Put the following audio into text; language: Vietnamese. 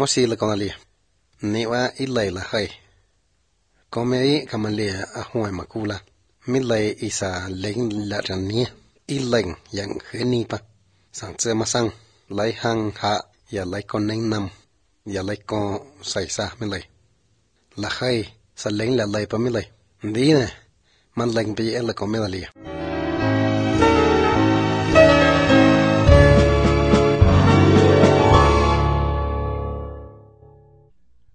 mosi là con lia ni wa ilai là hay có mấy cái mà lia à hoài mà cú là mi lai isa lệnh là chân nia ilai yang khế ni pa sang chơi mà sang lấy hàng hạ ya lấy con neng nằm ya lấy con sai sa mi lai là hay sa lệnh là lai pa mi lai đi nè man lệnh bây giờ là con mi lai